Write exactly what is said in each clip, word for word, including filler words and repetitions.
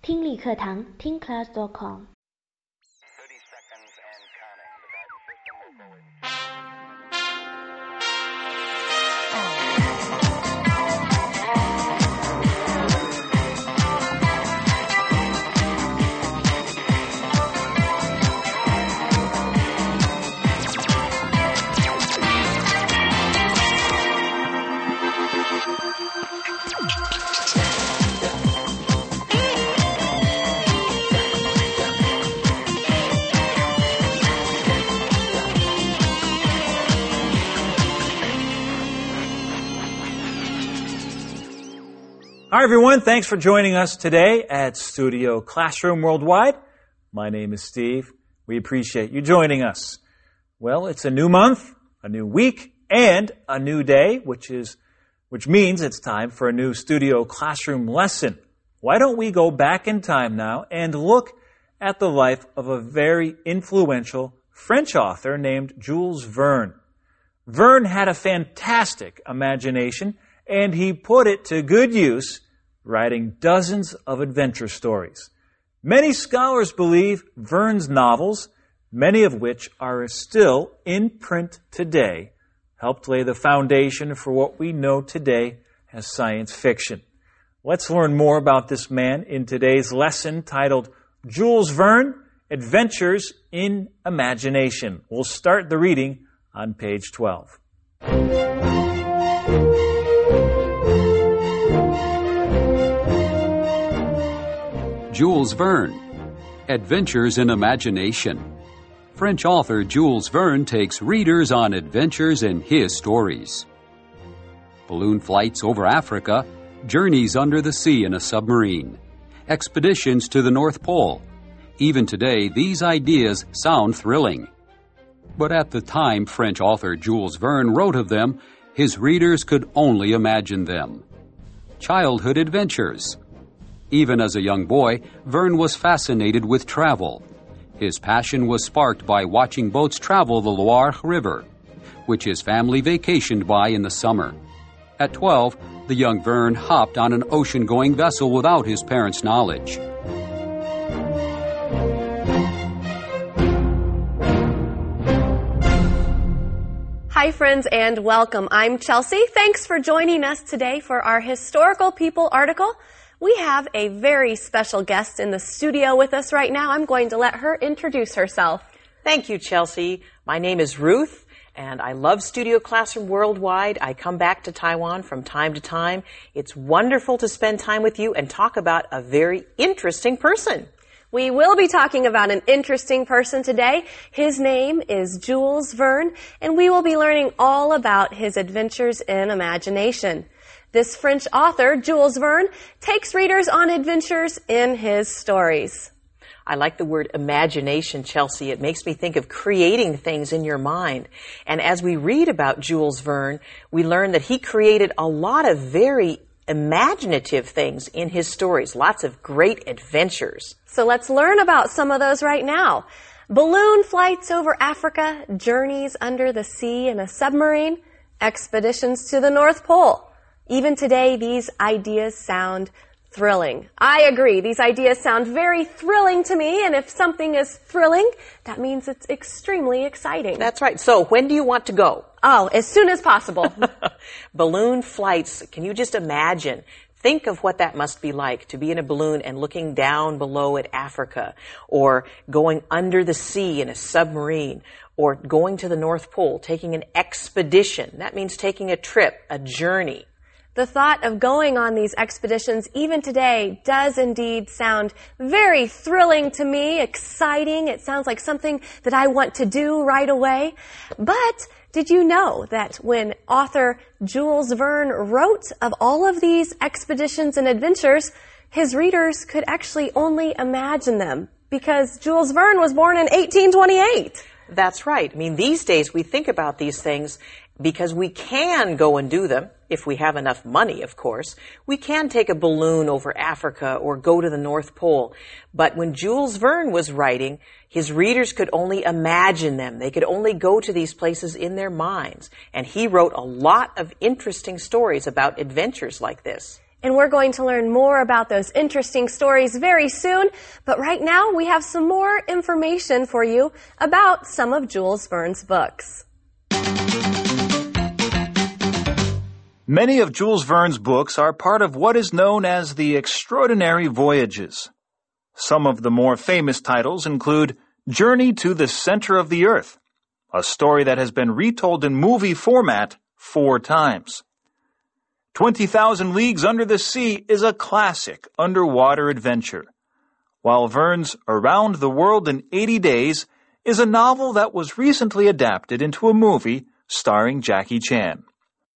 听力课堂听 class dot com。 Hi, everyone. Thanks for joining us today at Studio Classroom Worldwide. My name is Steve. We appreciate you joining us. Well, it's a new month, a new week, and a new day, which is, which means it's time for a new Studio Classroom lesson. Why don't we go back in time now and look at the life of a very influential French author named Jules Verne. Verne had a fantastic imagination, and he put it to good use, writing dozens of adventure stories. Many scholars believe Verne's novels, many of which are still in print today, helped lay the foundation for what we know today as science fiction. Let's learn more about this man in today's lesson titled Jules Verne, Adventures in Imagination. We'll start the reading on page twelve. Jules Verne, Adventures in Imagination. French author Jules Verne takes readers on adventures in his stories. Balloon flights over Africa, journeys under the sea in a submarine, expeditions to the North Pole. Even today, these ideas sound thrilling. But at the time French author Jules Verne wrote of them, his readers could only imagine them. Childhood adventures. Even as a young boy, Verne was fascinated with travel. His passion was sparked by watching boats travel the Loire River, which his family vacationed by in the summer. At twelve, the young Verne hopped on an ocean-going vessel without his parents' knowledge. Hi, friends, and welcome. I'm Chelsea. Thanks for joining us today for our Historical People article. We have a very special guest in the studio with us right now. I'm going to let her introduce herself. Thank you, Chelsea. My name is Ruth, and I love Studio Classroom Worldwide. I come back to Taiwan from time to time. It's wonderful to spend time with you and talk about a very interesting person. We will be talking about an interesting person today. His name is Jules Verne, and we will be learning all about his adventures in imagination. This French author, Jules Verne, takes readers on adventures in his stories. I like the word imagination, Chelsea. It makes me think of creating things in your mind. And as we read about Jules Verne, we learn that he created a lot of very imaginative things in his stories, lots of great adventures. So let's learn about some of those right now. Balloon flights over Africa, journeys under the sea in a submarine, expeditions to the North Pole. Even today, these ideas sound thrilling. I agree. These ideas sound very thrilling to me, and if something is thrilling, that means it's extremely exciting. That's right. So, when do you want to go? Oh, as soon as possible. Balloon flights. Can you just imagine? Think of what that must be like to be in a balloon and looking down below at Africa, or going under the sea in a submarine, or going to the North Pole, taking an expedition. That means taking a trip, a journey. The thought of going on these expeditions, even today, does indeed sound very thrilling to me, exciting. It sounds like something that I want to do right away. But did you know that when author Jules Verne wrote of all of these expeditions and adventures, his readers could actually only imagine them? Because Jules Verne was born in eighteen twenty-eight. That's right. I mean, these days we think about these things because we can go and do them, if we have enough money, of course. We can take a balloon over Africa or go to the North Pole. But when Jules Verne was writing, his readers could only imagine them. They could only go to these places in their minds. And he wrote a lot of interesting stories about adventures like this. And we're going to learn more about those interesting stories very soon. But right now, we have some more information for you about some of Jules Verne's books. Many of Jules Verne's books are part of what is known as the Extraordinary Voyages. Some of the more famous titles include Journey to the Center of the Earth, a story that has been retold in movie format four times. twenty thousand Leagues Under the Sea is a classic underwater adventure, while Verne's Around the World in eighty days is a novel that was recently adapted into a movie starring Jackie Chan.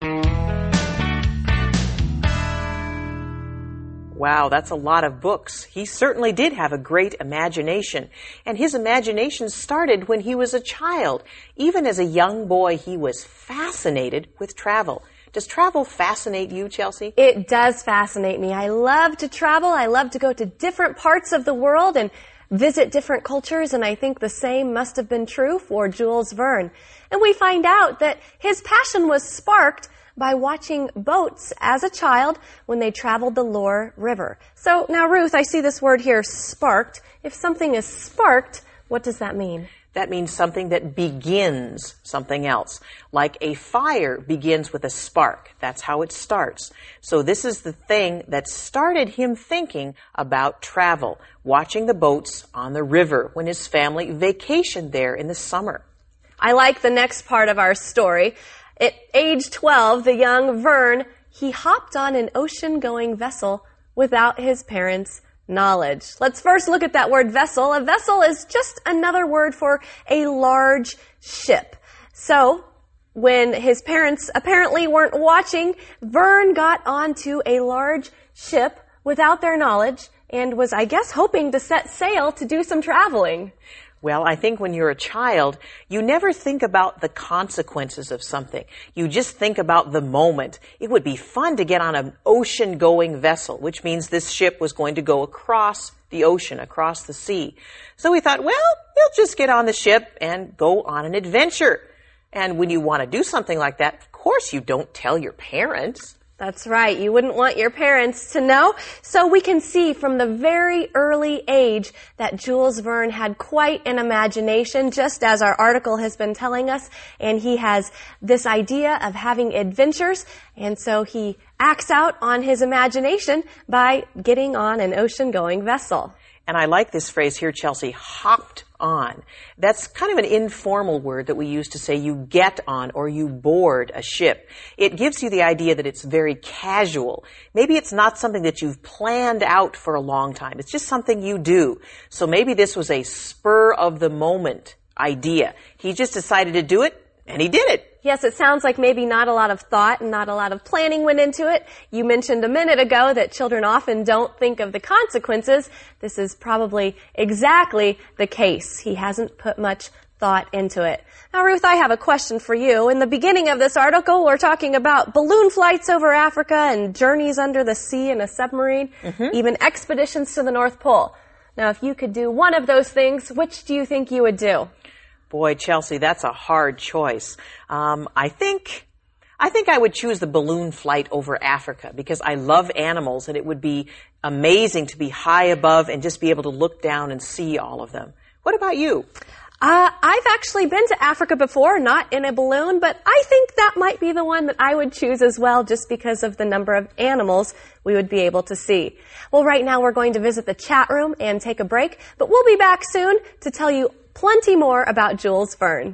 Wow, that's a lot of books. He certainly did have a great imagination, and his imagination started when he was a child. Even as a young boy, he was fascinated with travel. Does travel fascinate you, Chelsea? It does fascinate me. I love to travel. I love to go to different parts of the world and visit different cultures, and I think the same must have been true for Jules Verne. And we find out that his passion was sparked by watching boats as a child when they traveled the Loire River. So now, Ruth, I see this word here, sparked. If something is sparked, what does that mean? That means something that begins something else. Like a fire begins with a spark. That's how it starts. So this is the thing that started him thinking about travel, watching the boats on the river when his family vacationed there in the summer. I like the next part of our story. At age twelve, the young Verne, he hopped on an ocean-going vessel without his parents' knowledge. Let's first look at that word vessel. A vessel is just another word for a large ship. So, when his parents apparently weren't watching, Verne got onto a large ship without their knowledge and was, I guess, hoping to set sail to do some traveling. Well, I think when you're a child, you never think about the consequences of something. You just think about the moment. It would be fun to get on an ocean-going vessel, which means this ship was going to go across the ocean, across the sea. So we thought, well, we'll just get on the ship and go on an adventure. And when you want to do something like that, of course you don't tell your parents. That's right. You wouldn't want your parents to know. So we can see from the very early age that Jules Verne had quite an imagination, just as our article has been telling us. And he has this idea of having adventures. And so he acts out on his imagination by getting on an ocean-going vessel. And I like this phrase here, Chelsea, hopped on. That's kind of an informal word that we use to say you get on or you board a ship. It gives you the idea that it's very casual. Maybe it's not something that you've planned out for a long time. It's just something you do. So maybe this was a spur of the moment idea. He just decided to do it, and he did it. Yes, it sounds like maybe not a lot of thought and not a lot of planning went into it. You mentioned a minute ago that children often don't think of the consequences. This is probably exactly the case. He hasn't put much thought into it. Now, Ruth, I have a question for you. In the beginning of this article, we're talking about balloon flights over Africa and journeys under the sea in a submarine, mm-hmm. even expeditions to the North Pole. Now, if you could do one of those things, which do you think you would do? Boy, Chelsea, that's a hard choice. Um, I think, I think I would choose the balloon flight over Africa because I love animals and it would be amazing to be high above and just be able to look down and see all of them. What about you? Uh, I've actually been to Africa before, not in a balloon, but I think that might be the one that I would choose as well just because of the number of animals we would be able to see. Well, right now we're going to visit the chat room and take a break, but we'll be back soon to tell you plenty more about Jules Verne.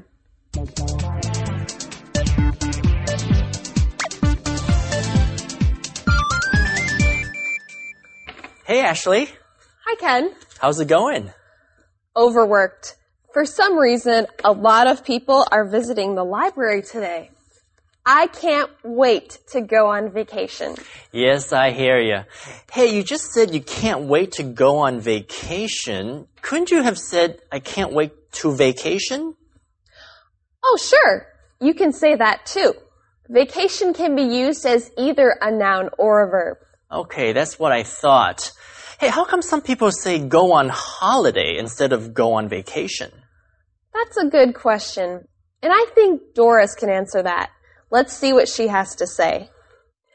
Hey, Ashley. Hi, Ken. How's it going? Overworked. For some reason, a lot of people are visiting the library today. I can't wait to go on vacation. Yes, I hear you. Hey, you just said you can't wait to go on vacation. Couldn't you have said, I can't wait to vacation? Oh, sure. You can say that too. Vacation can be used as either a noun or a verb. Okay, that's what I thought. Hey, how come some people say go on holiday instead of go on vacation? That's a good question. And I think Doris can answer that. Let's see what she has to say.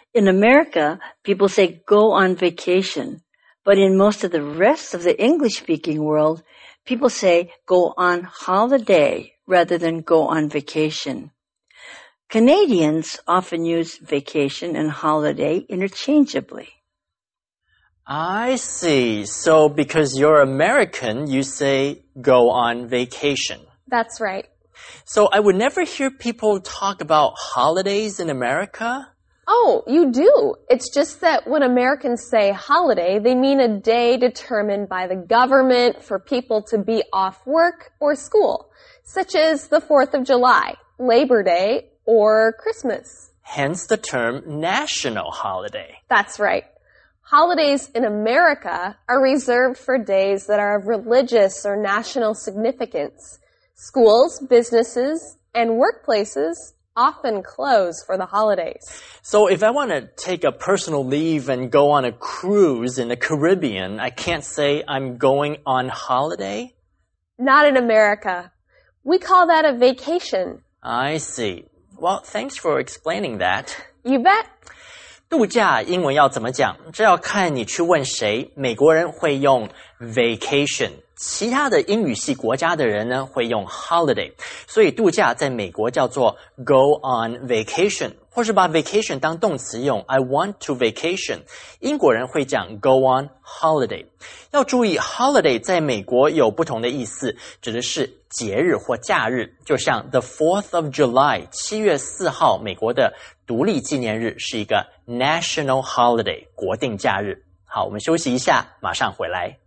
In America, people say go on vacation, but in most of the rest of the English-speaking world, people say go on holiday rather than go on vacation. Canadians often use vacation and holiday interchangeably. I see. So because you're American, you say go on vacation. That's right. So I would never hear people talk about holidays in America. Oh, you do. It's just that when Americans say holiday, they mean a day determined by the government for people to be off work or school, such as the fourth of July, Labor Day, or Christmas. Hence the term national holiday. That's right. Holidays in America are reserved for days that are of religious or national significance. Schools, businesses, and workplaces often close for the holidays. So if I want to take a personal leave and go on a cruise in the Caribbean, I can't say I'm going on holiday? Not in America. We call that a vacation. I see. Well, thanks for explaining that. You bet. 度假英文要怎么讲？这要看你去问谁。美国人会用 vacation， 其他的英语系国家的人呢会用 holiday。所以度假在美国叫做 go on vacation， 或是把 vacation 当动词用 I want to vacation。英国人会讲 go on holiday。要注意 holiday 在美国有不同的意思，指的是节日或假日，就像 the fourth of July 七月四号美国的独立纪念日是一个 national holiday 国定假日。好，我们休息一下，马上回来。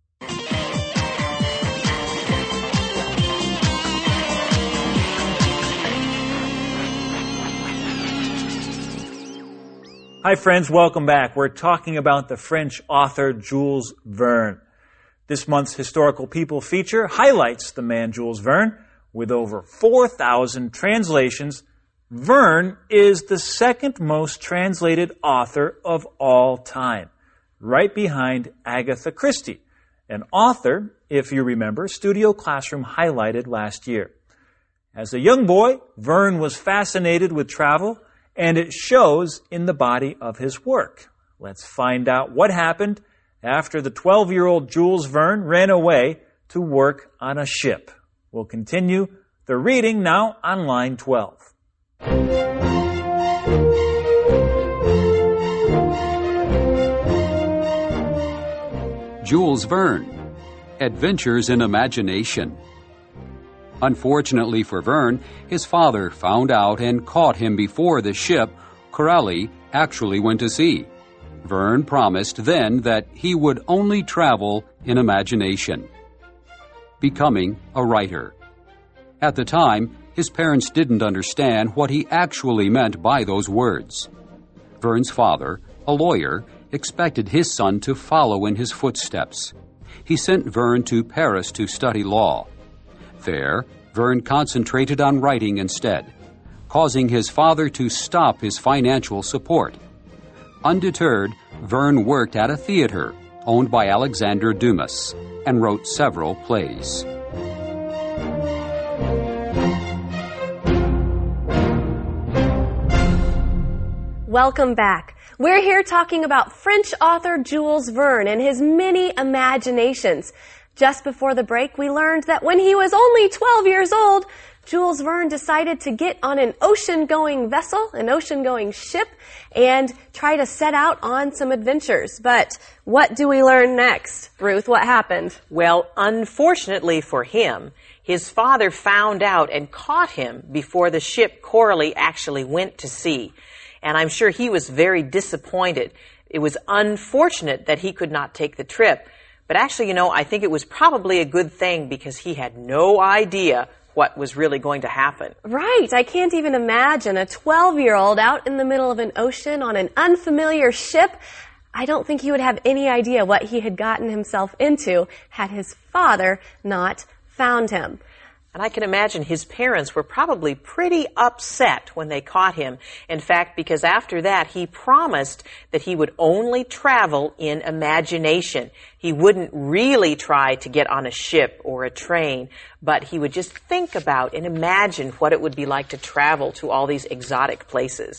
Hi friends, welcome back. We're talking about the French author Jules Verne. This month's Historical People feature highlights the man Jules Verne. With over four thousand translations, Verne is the second most translated author of all time, right behind Agatha Christie, an author, if you remember, Studio Classroom highlighted last year. As a young boy, Verne was fascinated with travel, and it shows in the body of his work. Let's find out what happened after the twelve-year-old Jules Verne ran away to work on a ship. We'll continue the reading now on line twelve. Jules Verne, Adventures in Imagination. Unfortunately for Verne, his father found out and caught him before the ship, Corelli, actually went to sea. Verne promised then that he would only travel in imagination. Becoming a writer. At the time, his parents didn't understand what he actually meant by those words. Verne's father, a lawyer, expected his son to follow in his footsteps. He sent Verne to Paris to study law. There, Verne concentrated on writing instead, causing his father to stop his financial support. Undeterred, Verne worked at a theater owned by Alexandre Dumas and wrote several plays. Welcome back. We're here talking about French author Jules Verne and his many imaginations. Just before the break, we learned that when he was only twelve years old, Jules Verne decided to get on an ocean-going vessel, an ocean-going ship, and try to set out on some adventures. But what do we learn next? Ruth, what happened? Well, unfortunately for him, his father found out and caught him before the ship Corelli actually went to sea. And I'm sure he was very disappointed. It was unfortunate that he could not take the trip. But actually, you know, I think it was probably a good thing because he had no idea what was really going to happen. Right. I can't even imagine a twelve-year-old out in the middle of an ocean on an unfamiliar ship. I don't think he would have any idea what he had gotten himself into had his father not found him. And I can imagine his parents were probably pretty upset when they caught him. In fact, because after that, he promised that he would only travel in imagination. He wouldn't really try to get on a ship or a train, but he would just think about and imagine what it would be like to travel to all these exotic places.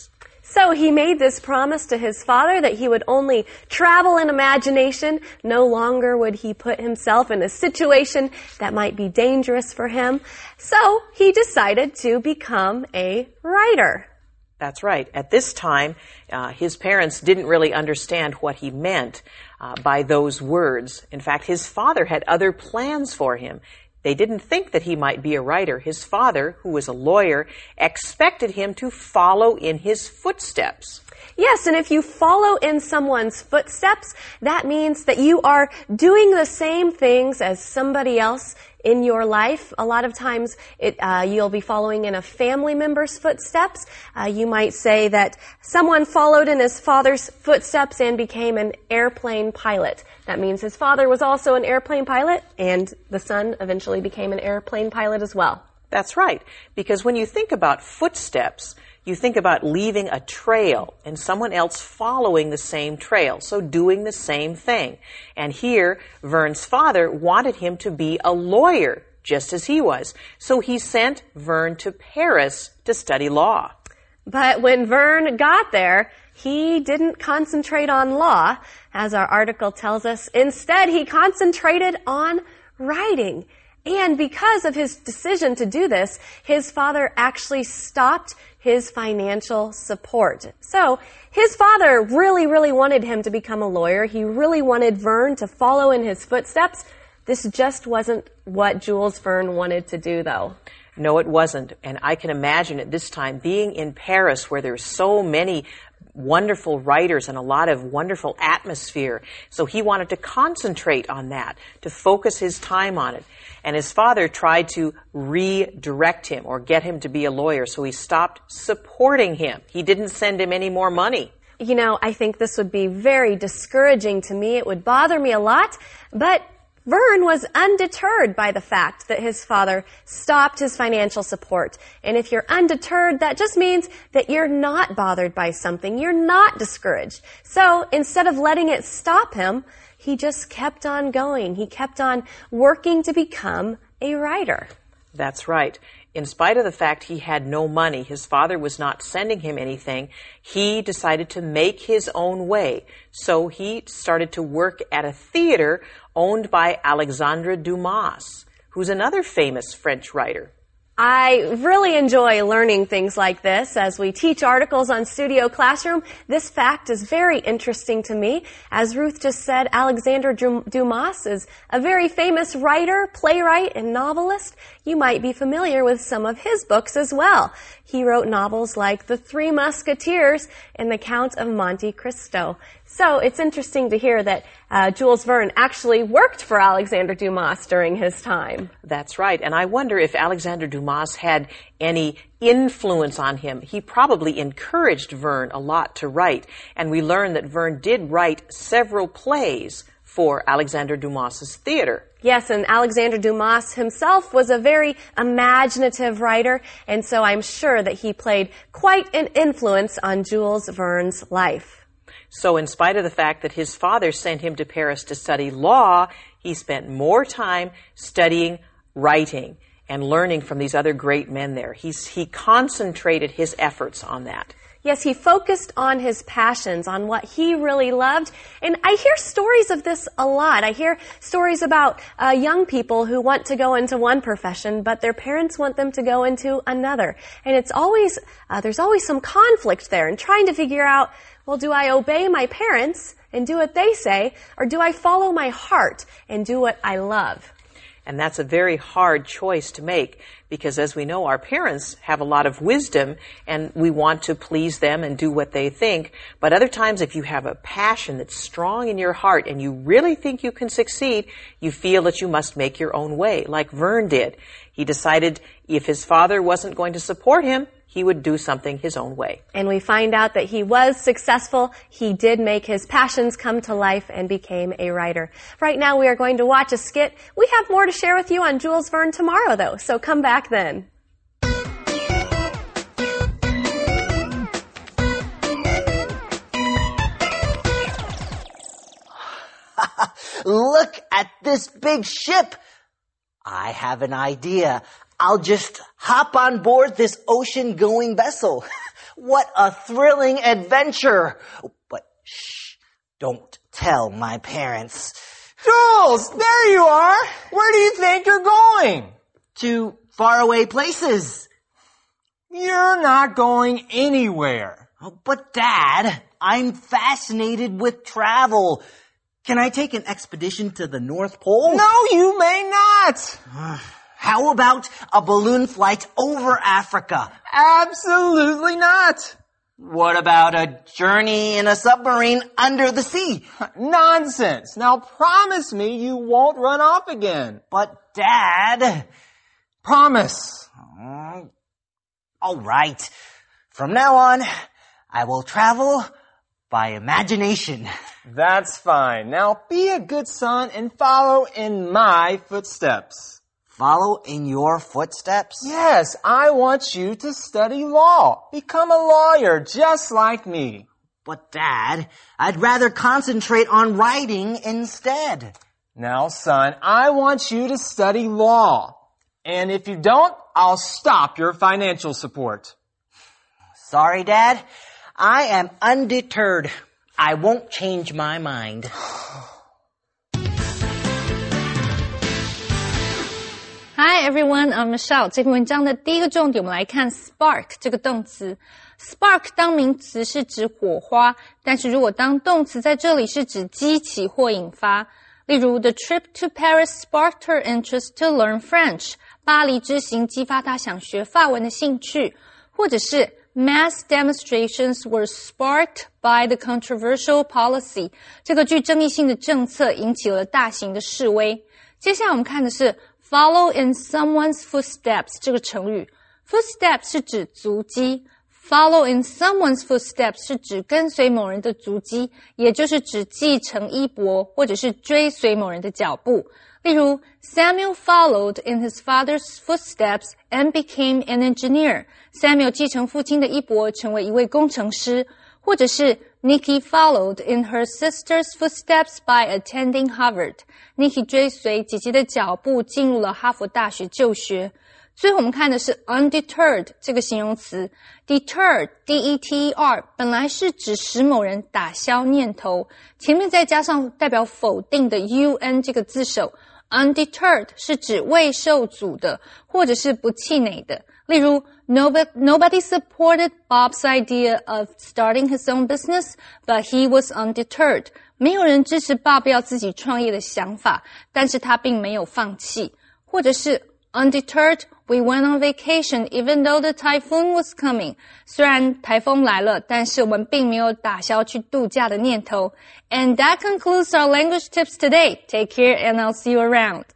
So he made this promise to his father that he would only travel in imagination. No longer would he put himself in a situation that might be dangerous for him. So he decided to become a writer. That's right. At this time, uh, his parents didn't really understand what he meant uh, by those words. In fact, his father had other plans for him. They didn't think that he might be a writer. His father, who was a lawyer, expected him to follow in his footsteps. Yes, and if you follow in someone's footsteps, that means that you are doing the same things as somebody else in your life. A lot of times it, uh, you'll be following in a family member's footsteps. Uh, you might say that someone followed in his father's footsteps and became an airplane pilot. That means his father was also an airplane pilot, and the son eventually became an airplane pilot as well. That's right, because when you think about footsteps, you think about leaving a trail and someone else following the same trail, so doing the same thing. And here, Vern's father wanted him to be a lawyer, just as he was. So he sent Vern to Paris to study law. But when Vern got there, he didn't concentrate on law, as our article tells us. Instead, he concentrated on writing. And because of his decision to do this, his father actually stopped his financial support. So his father really, really wanted him to become a lawyer. He really wanted Vern to follow in his footsteps. This just wasn't what Jules Verne wanted to do, though. No, it wasn't. And I can imagine at this time being in Paris where there's so many wonderful writers and a lot of wonderful atmosphere. So he wanted to concentrate on that, to focus his time on it. And his father tried to redirect him or get him to be a lawyer, so he stopped supporting him. He didn't send him any more money. You know, I think this would be very discouraging to me. It would bother me a lot, but Vern was undeterred by the fact that his father stopped his financial support. And if you're undeterred, that just means that you're not bothered by something. You're not discouraged. So instead of letting it stop him, he just kept on going. He kept on working to become a writer. That's right. In spite of the fact he had no money, his father was not sending him anything, he decided to make his own way. So he started to work at a theater owned by Alexandre Dumas, who's another famous French writer. I really enjoy learning things like this as we teach articles on Studio Classroom. This fact is very interesting to me. As Ruth just said, Alexandre Dumas is a very famous writer, playwright, and novelist. You might be familiar with some of his books as well. He wrote novels like The Three Musketeers and The Count of Monte Cristo. So it's interesting to hear that uh, Jules Verne actually worked for Alexandre Dumas during his time. That's right. And I wonder if Alexandre Dumas had any influence on him. He probably encouraged Verne a lot to write. And we learn that Verne did write several plays for Alexandre Dumas's theater. Yes, and Alexandre Dumas himself was a very imaginative writer, and so I'm sure that he played quite an influence on Jules Verne's life. So in spite of the fact that his father sent him to Paris to study law, he spent more time studying writing and learning from these other great men there. He's, he concentrated his efforts on that. Yes, he focused on his passions, on what he really loved. And I hear stories of this a lot. I hear stories about uh, young people who want to go into one profession, but their parents want them to go into another. And it's always, uh, there's always some conflict there and trying to figure out, well, do I obey my parents and do what they say, or do I follow my heart and do what I love? And that's a very hard choice to make because, as we know, our parents have a lot of wisdom and we want to please them and do what they think. But other times, if you have a passion that's strong in your heart and you really think you can succeed, you feel that you must make your own way, like Verne did. He decided if his father wasn't going to support him, he would do something his own way. And we find out that he was successful. He did make his passions come to life and became a writer. Right now we are going to watch a skit. We have more to share with you on Jules Verne tomorrow, though, so come back then. Look at this big ship. I have an idea. I'll just hop on board this ocean-going vessel. What a thrilling adventure. But shh, don't tell my parents. Jules, there you are. Where do you think you're going? To faraway places. You're not going anywhere. Oh, but Dad, I'm fascinated with travel. Can I take an expedition to the North Pole? No, you may not. How about a balloon flight over Africa? Absolutely not. What about a journey in a submarine under the sea? Nonsense. Now promise me you won't run off again. But Dad... Promise. Uh, all right. From now on, I will travel by imagination. That's fine. Now be a good son and follow in my footsteps. Follow in your footsteps? Yes, I want you to study law. Become a lawyer just like me. But Dad, I'd rather concentrate on writing instead. Now, son, I want you to study law. And if you don't, I'll stop your financial support. Sorry, Dad. I am undeterred. I won't change my mind. Hi everyone, I'm Michelle. 这篇文章的第一个重点，我们来看 spark 这个动词。spark 当名词是指火花，但是如果当动词在这里是指激起或引发。例如 The trip to Paris sparked her interest to learn French. 巴黎之行激发她想学法文的兴趣。或者是 Mass demonstrations were sparked by the controversial policy. 这个具争议性的政策引起了大型的示威。接下来我们看的是Follow in someone's footsteps 这个成语 ，footsteps 是指足迹 ，follow in someone's footsteps 是指跟随某人的足迹，也就是指继承衣钵或者是追随某人的脚步。例如 ，Samuel followed in his father's footsteps and became an engineer. Samuel 继承父亲的衣钵，成为一位工程师。或者是 Nikki followed in her sister's footsteps by attending Harvard. Nikki 追随姐姐的脚步进入了哈佛大学就学。最后我们看的是 undeterred 这个形容词 deter, D E T E R 本来是指使某人打消念头，前面再加上代表否定的 un 这个字首， undeterred 是指未受阻的或者是不气馁的。例如 nobody, nobody supported Bob's idea of starting his own business, but he was undeterred. 没有人支持 Bob 要自己创业的想法，但是他并没有放弃。或者是 undeterred, we went on vacation even though the typhoon was coming. 虽然台风来了，但是我们并没有打消去度假的念头。And that concludes our language tips today. Take care and I'll see you around.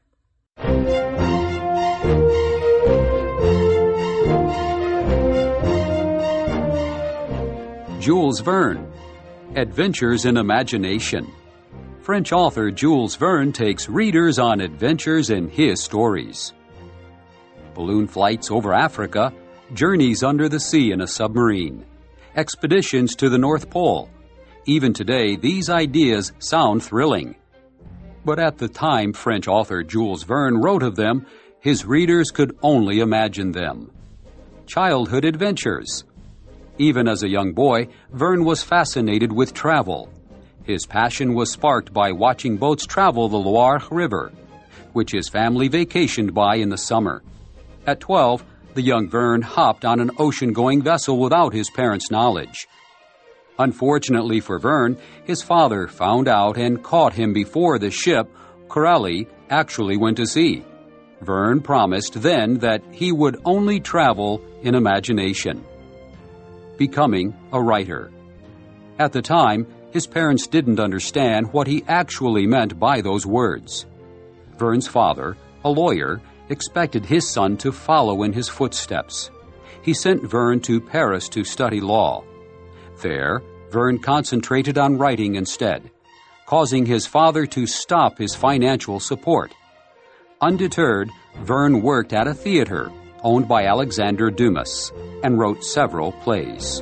Jules Verne, Adventures in Imagination. French author Jules Verne takes readers on adventures in his stories. Balloon flights over Africa, journeys under the sea in a submarine, expeditions to the North Pole. Even today, these ideas sound thrilling. But at the time French author Jules Verne wrote of them, his readers could only imagine them. Childhood adventures. Even as a young boy, Verne was fascinated with travel. His passion was sparked by watching boats travel the Loire River, which his family vacationed by in the summer. At twelve, the young Verne hopped on an ocean-going vessel without his parents' knowledge. Unfortunately for Verne, his father found out and caught him before the ship, Corelli, actually went to sea. Verne promised then that he would only travel in imagination. Becoming a writer. At the time, his parents didn't understand what he actually meant by those words. Verne's father, a lawyer, expected his son to follow in his footsteps. He sent Verne to Paris to study law. There, Verne concentrated on writing instead, causing his father to stop his financial support. Undeterred, Verne worked at a theater owned by Alexander Dumas, and wrote several plays.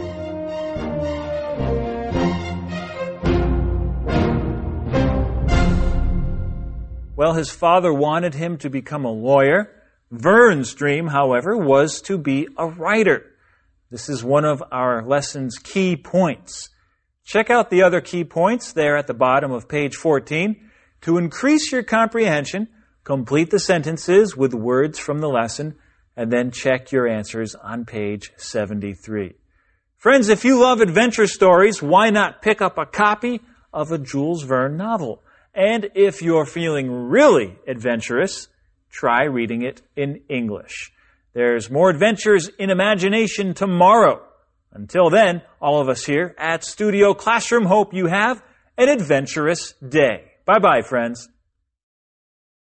Well, his father wanted him to become a lawyer. Verne's dream, however, was to be a writer. This is one of our lesson's key points. Check out the other key points there at the bottom of page fourteen. To increase your comprehension, complete the sentences with words from the lesson, and then check your answers on page seventy-three. Friends, if you love adventure stories, why not pick up a copy of a Jules Verne novel? And if you're feeling really adventurous, try reading it in English. There's more Adventures in Imagination tomorrow. Until then, all of us here at Studio Classroom hope you have an adventurous day. Bye-bye, friends.